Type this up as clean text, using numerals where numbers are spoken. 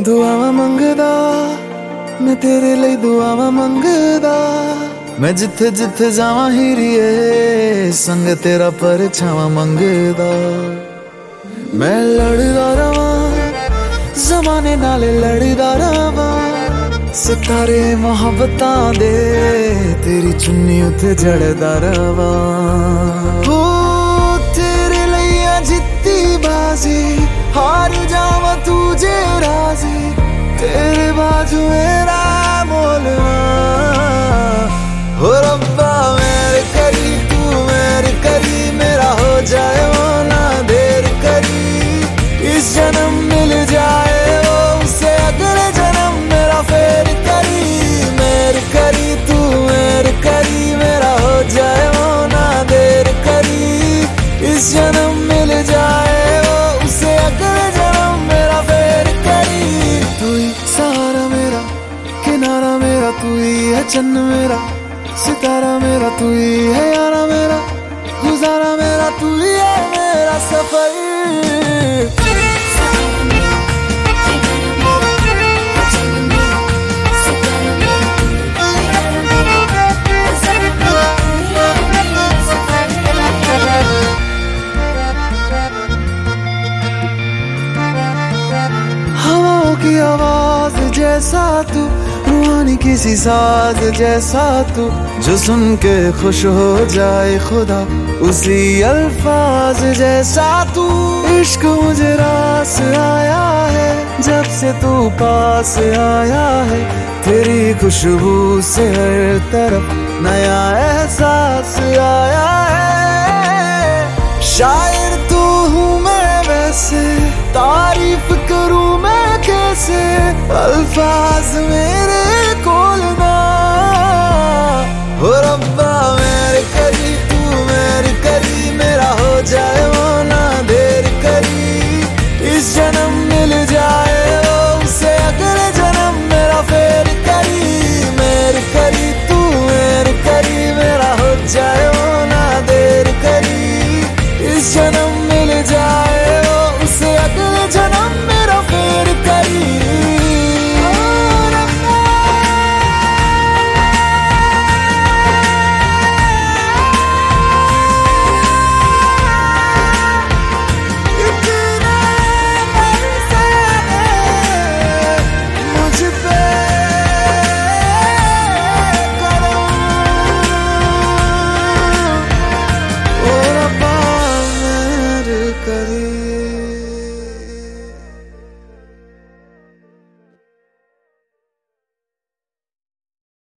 दुआवां मंगदा मैं तेरे लिए दुआवां मंगदा मैं जिथे जिथे जावां हीरिए संग तेरा परछावां मंगदा मैं लड़दा रवां ज़माने नाल लड़दा रवां सितारे मोहब्बतां दे तेरी चुन्नी उत्ते जड़दा रवां हो तेरे लिए जित्ती बाजी हार जावां तू जे राजी तेरे बाजू मेरा मोलवा हो रब्बा मेरे करी तू मेरे करी मेरा हो जाए वो ना देर करी इस जन्म मिल जाए वो उसे अगले जन्म मेरा फेर करी मेरे करी तू मेरे करी मेरा हो जाए वो ना देर करी इस जन्म मिल जाए वो उसे अगले जन्म मेरा फेर करी तू ही सहारा मेरा किनारा मेरा तू ही है चन्न मेरा सितारा मेरा तू ही है यारा मेरा गुजारा मेरा तू ही है मेरा सफर हवाओं की आवाज जैसा तू रूहानी किसी साज जैसा तू जो सुन के खुश हो जाए खुदा उसी अल्फाज जैसा तू इश्क मुझे रास आया है जब से तू पास आया है तेरी खुशबू से हर तरफ नया एहसास आया है शायर तू हूँ मैं वैसे तारीफ करूँ मैं कैसे अल्फाज मेरे कोल ना हो रब्बा मेरे करी तू मेरे करी मेरा हो जाए वो ना देर करी इस जन्म मिल जाए वो उसे अगले जन्म मेरा फेर करी मेरे करी तू मेरे करी मेरा हो जाए वो ना देर करी इस जन्म मिल जाए वो उसे अगले जन्म मेरा फेर करी करी